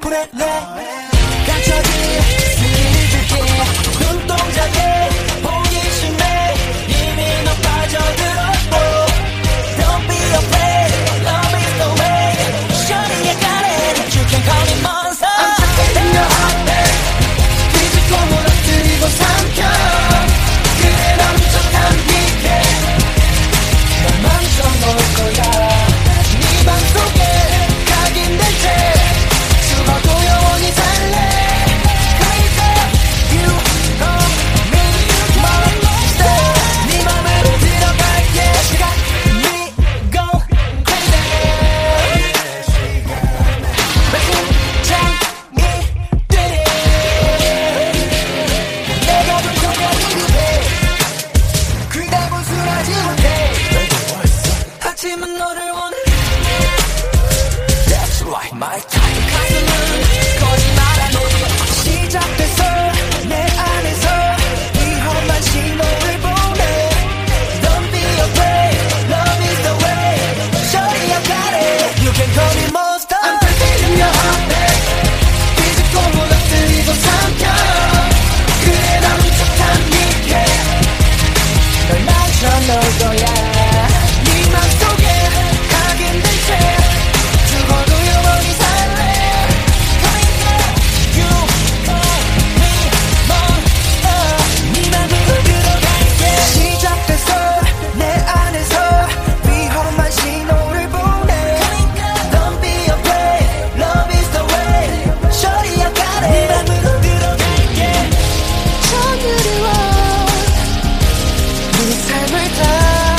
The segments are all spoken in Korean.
보낼래 갇혀진 스릴 줄게 눈동자에 호기심에 이미 너 빠져들었고 Don't be afraid love is the way Shorty I got it You can call me monster I'm trapped in your heartbeat 뒤집고 무너뜨리고 삼켜 그래 남쪽한 니게 널 만져놓을 거야 네 맘속에 각인된 채 죽어도 영원히 살래 Crazy You call me monster 네 맘으로 들어갈게 시간 We go crazy 내 심장이 뛰네 내가 불편한 이유에 그다 분수하지 못해 하지만 너를 원해 That's right my time 가슴은 거짓말하네 시작됐어 내 안에서 위험한 신호를 보내 Don't be afraid love is the way Shorty I got it You can call me monster I'm trapped in your heartbeat 뒤집고 무너뜨리고 삼켜 그래 남쪽한 니게 널 만져놓을 거야 네 맘속에 각인된 채 죽어도 영원히 살래 Crazy You call me monster 네 맘으로 들어갈게 시작됐어 내 안에서 위험한 신호를 보내 Don't be afraid love is the way Shorty I got it 네 맘으로 들어갈게 저들이 와 네 삶을 다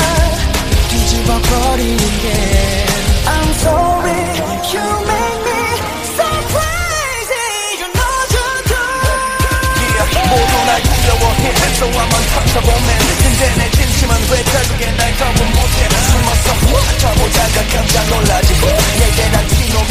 뒤집어버리는 게 I'm sorry you make me so crazy You know you're good 모두 날 두려워해 So I'm untouchable man 근데 내 진심은 왜 결국에 날 거부 못해 숨어서 쳐보다가 깜짝 놀라지 내게 난 티노